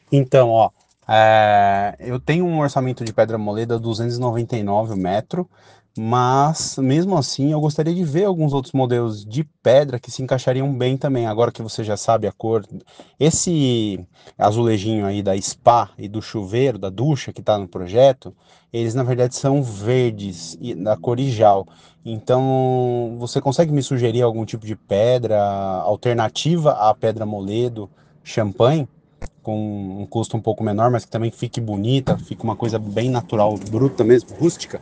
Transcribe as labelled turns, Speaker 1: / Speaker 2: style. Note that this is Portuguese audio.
Speaker 1: Então, ó, eu tenho um orçamento de pedra moledor 299 o metro, mas mesmo assim eu gostaria de ver alguns outros modelos de pedra que se encaixariam bem também. Agora que você já sabe a cor, esse azulejinho aí da spa e do chuveiro, da ducha que está no projeto, eles na verdade são verdes e da cor Ijal. Então, você consegue me sugerir algum tipo de pedra alternativa à pedra moledo, champanhe? Com um custo um pouco menor, mas que também fique bonita, fique uma coisa bem natural, bruta mesmo, rústica.